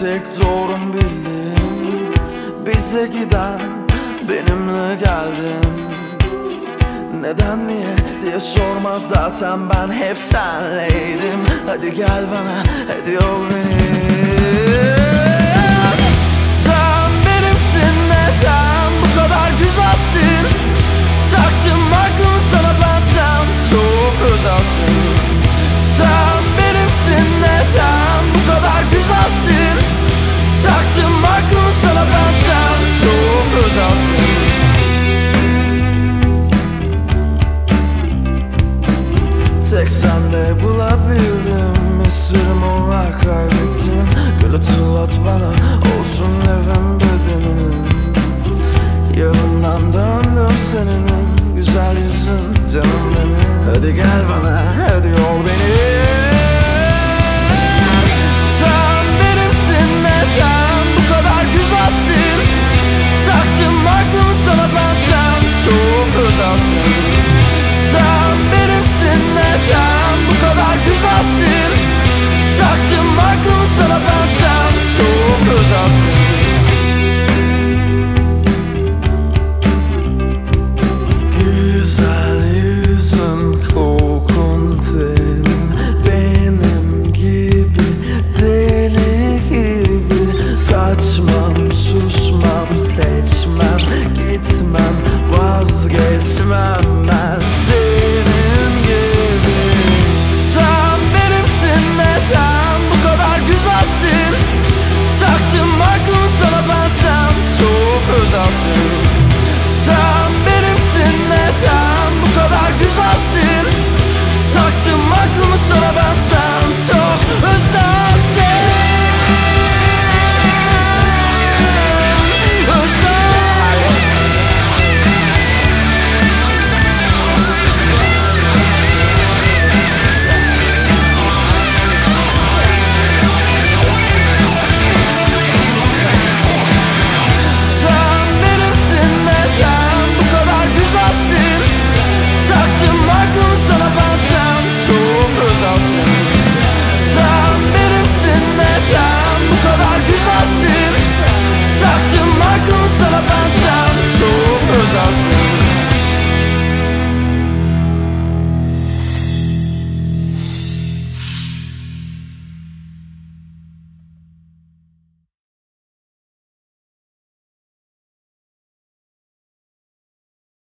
tek doğrum bildim, bize giden benimle geldin. Neden niye diye sorma, zaten ben hep senleydim. Hadi gel bana, hadi ol benim. Sen benimsin, neden bu kadar güzelsin? Taktım aklımı sana, ben sen çok özelsin. Sen benimsin, neden bu kadar güzelsin? Taktım aklımı sana, ben sen çok özelsin. Tek sende bulabildim, esirim olarak kaybettim. Gül hatırlat bana, olsun evim bedenim. Yarından döndüm senin, güzel yüzün canım benim. Hadi gel bana, hadi ol benim. Sen benimsin, neden bu kadar güzelsin? Taktım aklımı sana, ben sen çok özelsin. Sen benimsin, neden bu kadar güzelsin? Taktım aklımı sana, ben sen çok özelsin. Güzel yüzün, kokun tenin, benim gibi, deli gibi. Kaçmam, susmam, seçmem, gitmem, vazgeçmem ben senin gibi. Sen benimsin, neden bu kadar güzelsin? Taktım aklımı sana, ben sen çok özelsin.